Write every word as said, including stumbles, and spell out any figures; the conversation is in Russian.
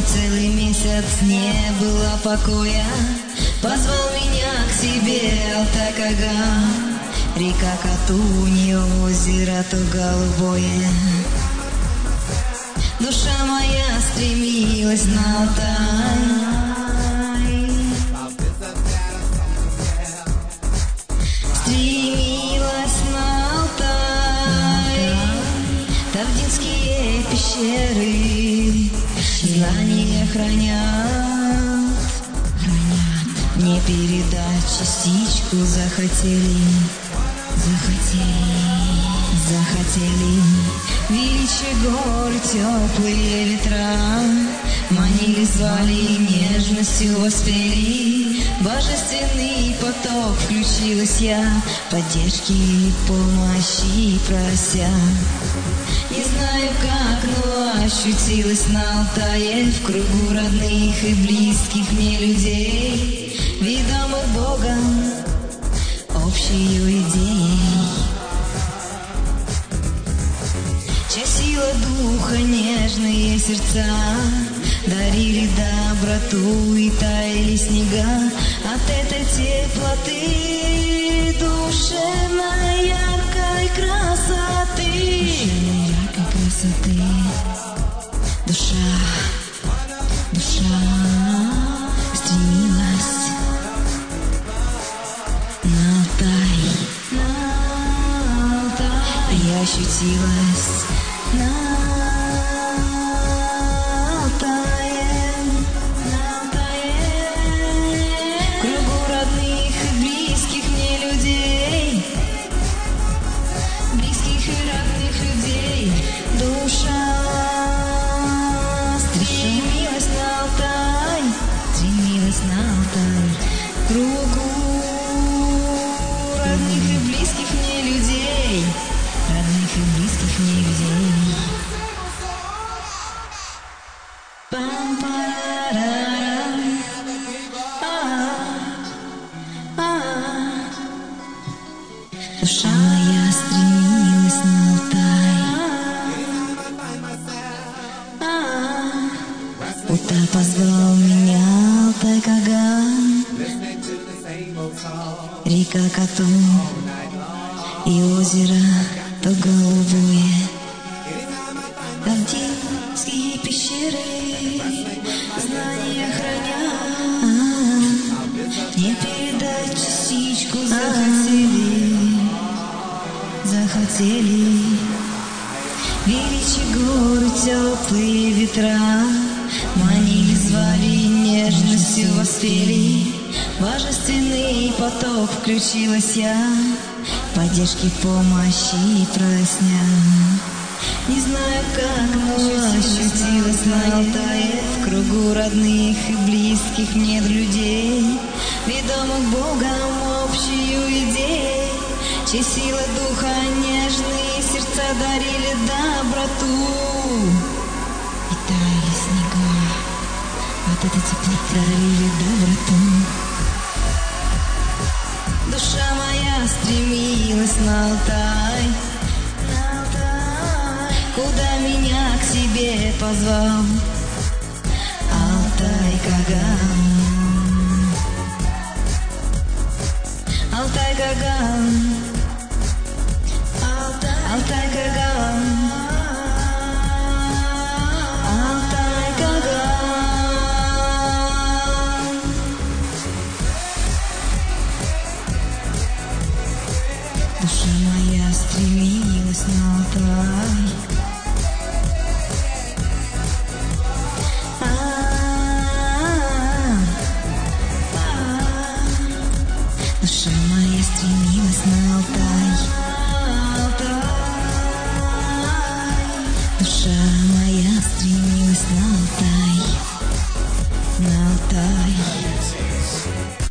Целый месяц не было покоя, позвал меня к себе Алтай-Каган. Река Катунья, озеро то голубое. Душа моя стремилась на Алтай, стремилась на Алтай. Тавдинские пещеры знания хранят, хранят. Не передать частичку захотели, захотели, захотели. Величие гор, теплые ветра манили, звали, нежностью воспели. Божественный поток, включилась я, поддержки и помощи прося. Не знаю как, но ощутилась на Алтае, в кругу родных и близких мне людей, ведомых Богом общею идеей. Чья сила духа, нежные сердца дарили доброту и таяли снега. От этой теплоты душевной яркой красоты, яркой красоты. Душа, душа стремилась на Алтай, на Алтай. Я ощутилась на Алтае, на Алтае, в кругу родных и близких мне людей, близких и родных людей. Душа стремилась на Алтай, стремилась на Алтай, в кругу родных и близких мне людей, родных и близких мне людей. Пам-парарам, а-а-а. Душа моя стремилась на Алтай, будто позвал меня Алтай-Каган. Река Катунь и озеро то голубое. Тавдинские пещеры знания хранят, не передать частичку захотели, захотели. Величие горы, теплые ветра манили, звали, нежностью воспели. Божественный поток, включилась я, поддержки, помощи просня. Не знаю как, но ощутилась на Алтае, в кругу родных и близких мне людей, ведомых Богом общею идеей. Чья сила духа, нежные сердца дарили доброту и таяли снега. Вот это тепло дарили доброту. Душа моя стремилась на Алтай, на Алтай, куда меня к себе позвал Алтай-Каган, Алтай-Каган, Алтай-Каган, Алтай-Каган. Душа моя стремилась на Алтай, душа моя стремилась на Алтай, душа моя стремилась на Алтай, на Алтай.